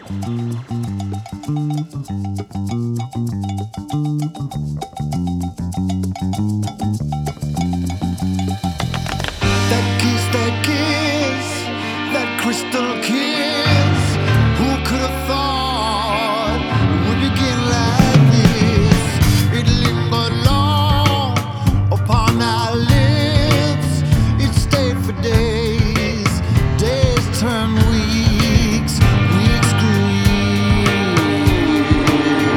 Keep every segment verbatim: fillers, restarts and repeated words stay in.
That kiss, that kiss, that crystal kiss. Who could have thought it would begin like this? It lingered long upon our lips. It stayed for days, days turned weeks, weeks grew years.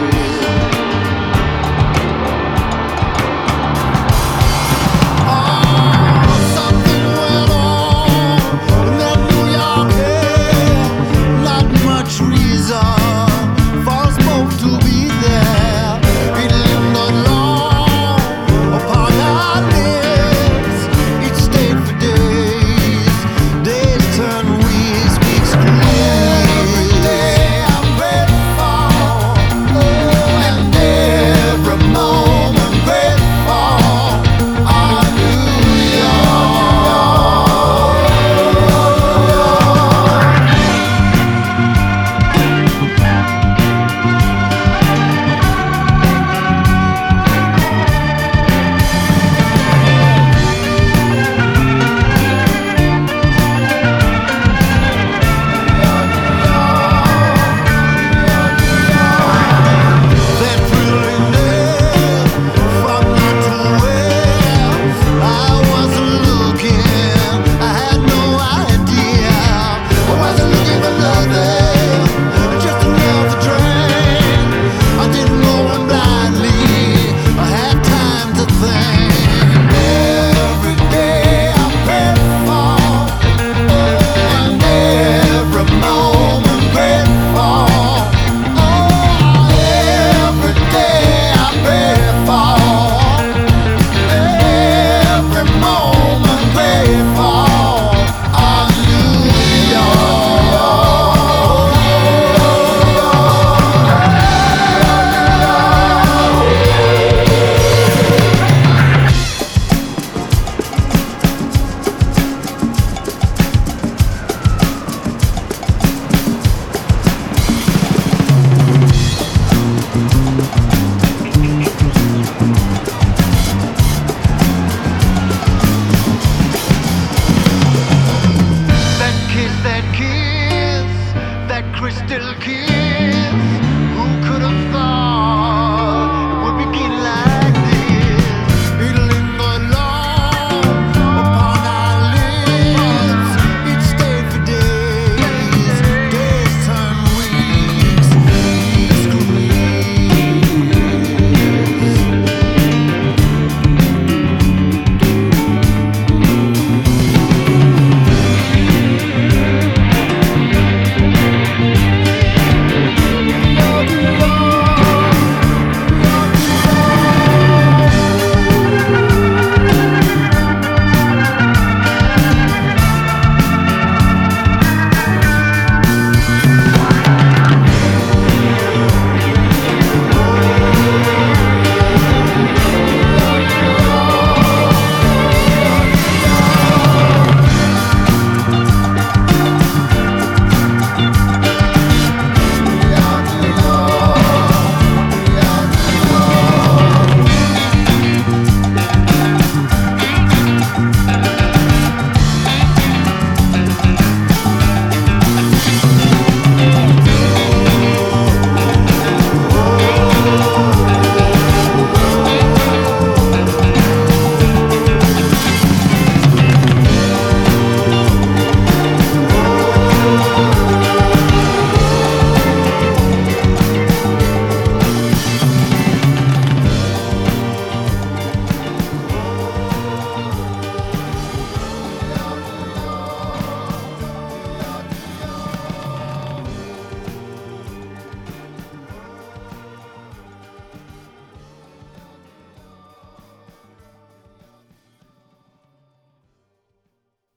Oh, something went on in that New York air. Not much reason for us both to be there. It lingered long upon our lips. It stayed for days, days turned weeks, weeks grew years. Every day I'm grateful, oh, and every moment grateful. On New York. That thrilling day from night to where I wasn't looking, I had no idea. I wasn't looking for nothing, just another train. I didn't go in blindly, I had time to think. Every day I'm grateful, oh, and every moment grateful. Oh, every day I'm grateful, every moment grateful. On New York. That kiss, that kiss, that crystal kiss.